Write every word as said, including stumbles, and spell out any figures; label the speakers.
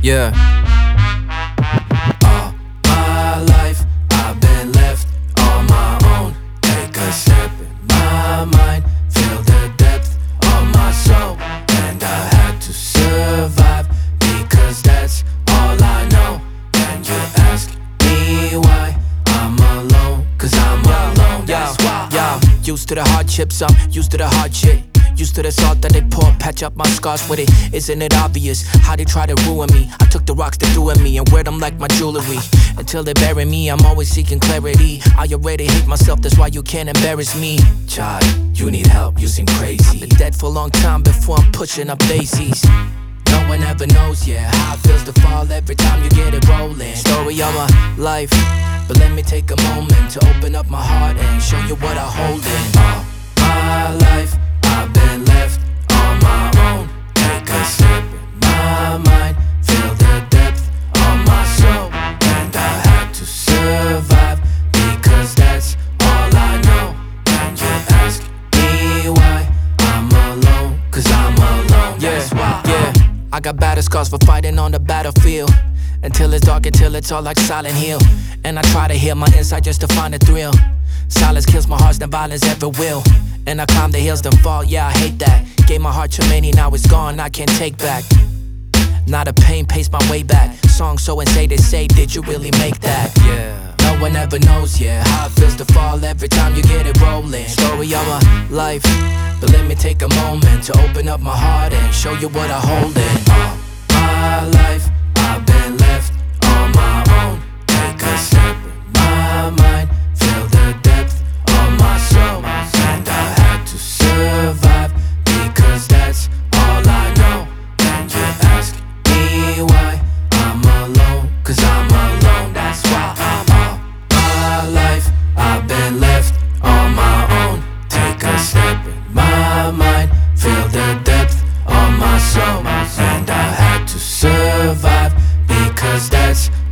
Speaker 1: Yeah.
Speaker 2: All my life I've been left on my own. Take a step in my mind, feel the depth of my soul. And I had to survive because that's all I know. And you ask me why I'm alone, cause I'm alone, that's why
Speaker 1: I'm used to the hardships, I'm used to the hard shit. Used to the salt that they pour, patch up my scars with it. Isn't it obvious how they try to ruin me? I took the rocks they threw at me and wear them like my jewelry. Until they bury me, I'm always seeking clarity. I already hate myself, that's why you can't embarrass me.
Speaker 2: Child, you need help, you seem crazy.
Speaker 1: I've been dead for a long time before I'm pushing up daisies. No one ever knows, yeah, how it feels to fall every time you get it rolling. Story of my life, but let me take a moment to open up my heart and show you what I hold in.
Speaker 2: All my life I've been left on my own. Take a step in my mind, feel the depth of my soul. And I had to survive because that's all I know. And you ask me why I'm alone, cause I'm alone, that's why
Speaker 1: yeah. I got battle scars for fighting on the battlefield. Until it's dark, until it's all like Silent Hill. And I try to heal my inside just to find a thrill. Silence kills my heart than violence ever will. And I climb the hills then fall, yeah, I hate that. Gave my heart to many, now it's gone, I can't take back. Not a pain paced my way back. Songs so insane they say, did you really make that?
Speaker 2: Yeah.
Speaker 1: No one ever knows, yeah, how it feels to fall every time you get it rolling. Story of my life, but let me take a moment to open up my heart and show you what I hold in.
Speaker 2: All my life I've been left on my own. Take a step in my mind, feel the depth of my soul. And I had to survive because that's all I know. And you ask me why I'm alone, cause I'm alone, that's why I'm all my life I've been left on my own. Take a step in my mind, feel the depth of my soul. And I had to survive because that's